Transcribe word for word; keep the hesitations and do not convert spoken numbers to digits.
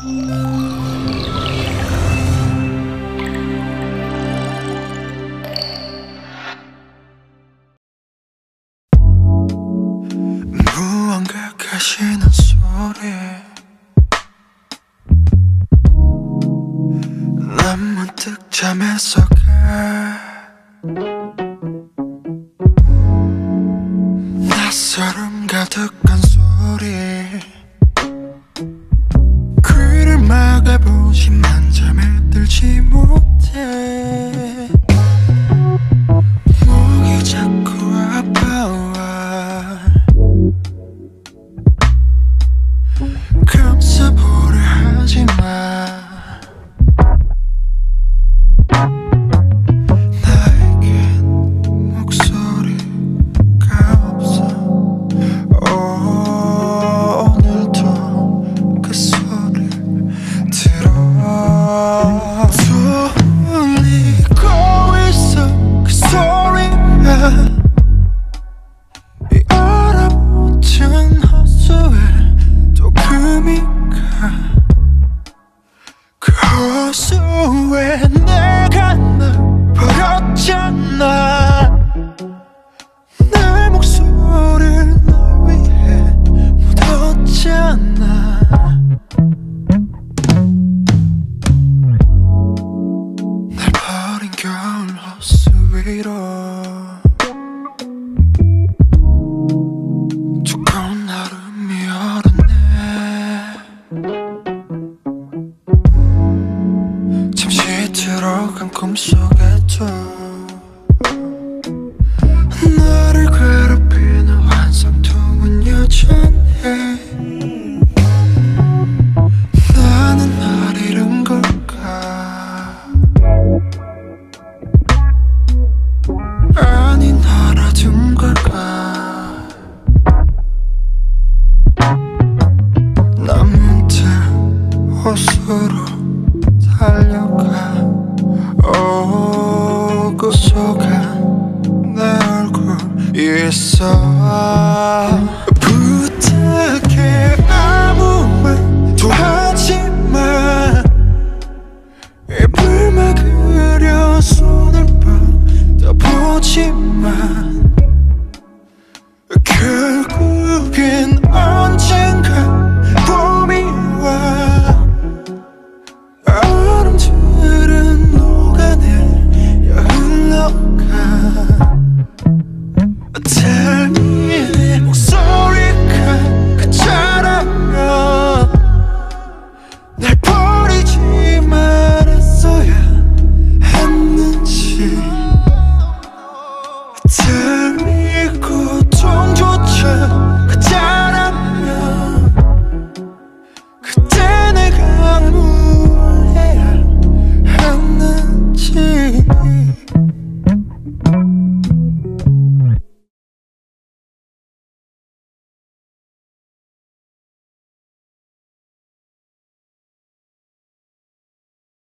무언가 가시는 소리 난 문득 잠에서 가 낯설음 가득한 소리 귀를 막아보지만 잠에 들지 못해 목이 자꾸 아파와 감싸보려 하지마 나에겐 목소리가 없어 오늘도 그 소리를 들어 들리고 있어 그 소리가 이 얼어붙은 호수에 또 금이 가 그 호수에 내가 널 버렸잖아 내 목소리를 널 위해 묻었잖아 날 버린 겨울 호수 위로 두꺼운 얼음이 얼었네 잠시 들어간 꿈속에도 나를 괴롭히는 환상통은 여전해 나는 날 잃은 걸까 아니 알아둔 걸까 난 문득 호수로 달려가 오고 속한 내 얼굴 있어 부탁해 아무 말도 하지마 입을 막으려 손을 뻗어보지만 결국엔 언젠가 봄이 와 얼음들은 녹아내려 흘러가 Tell me 내 목소리가 그처럼 날 버리지 말았어야 했는지 Tell